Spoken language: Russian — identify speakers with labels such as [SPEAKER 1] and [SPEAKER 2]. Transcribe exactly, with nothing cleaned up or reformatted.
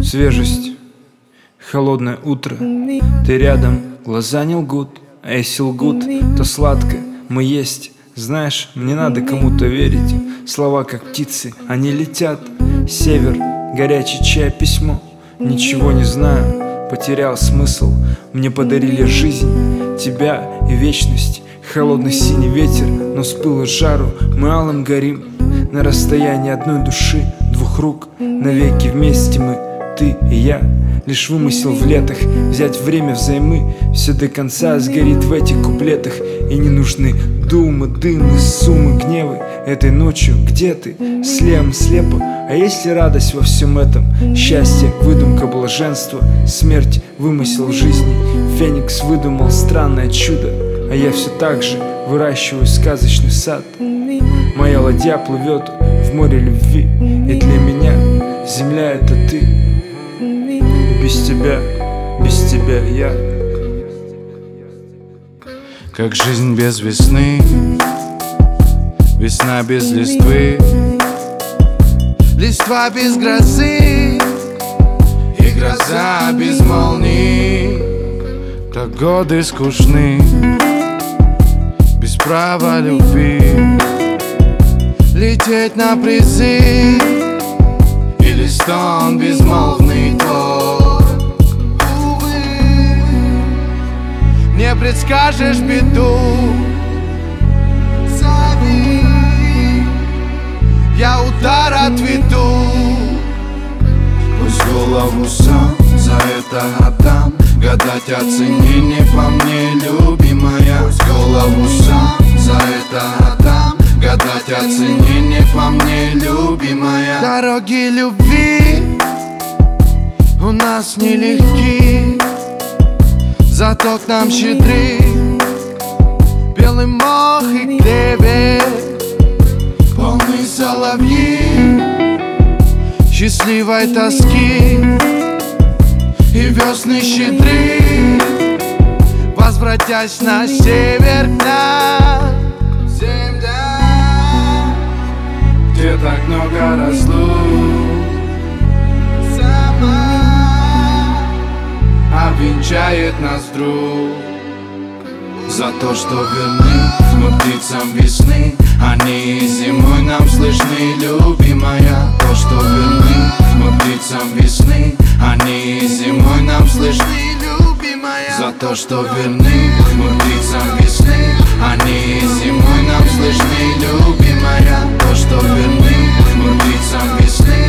[SPEAKER 1] Свежесть, холодное утро, ты рядом, глаза не лгут, а если лгут, то сладко мы есть. Знаешь, мне надо кому-то верить. Слова как птицы, они летят. Север, горячий чай, письмо. Ничего не знаю, потерял смысл. Мне подарили жизнь, тебя и вечность. Холодный синий ветер, но с пылу жару мы алым горим. На расстоянии одной души, двух рук, навеки вместе мы, ты и я. Лишь вымысел в летах, взять время взаймы. Все до конца сгорит в этих куплетах. И не нужны думы, дымы, суммы, гневы. Этой ночью где ты? Слева, слепо. А есть ли радость во всем этом? Счастье, выдумка, блаженство. Смерть, вымысел жизни. Феникс выдумал странное чудо. А я все так же выращиваю сказочный сад. Моя ладья плывет в море любви. И для меня земля — это ты. Без тебя, без тебя я.
[SPEAKER 2] Как жизнь без весны, весна без листвы, листва без грозы и гроза без молний. Так годы скучны, без права любви, лететь на призы или стон безмолвный твой. Не предскажешь беду, зови, я удар отведу. Пусть голову сам за это отдам. Гадать о цене не по мне, любимая. Пусть голову сам за это отдам. Гадать о цене не по мне, любимая. Дороги любви у нас нелегки, зато к нам щедры белый мох и клевер, полный соловьи счастливой тоски. И весны щедры, возвратясь на север к нам, земля,
[SPEAKER 1] где так много разлук,
[SPEAKER 2] обвенчает нас вдруг. За то, что верны мы птицам весны, они и зимой нам слышны, любимая. То, что верны мы птицам весны, они и зимой нам слышны, любимая. За то, что верны мы птицам весны, они и зимой нам слышны, любимая. То, что верны мы птицам весны,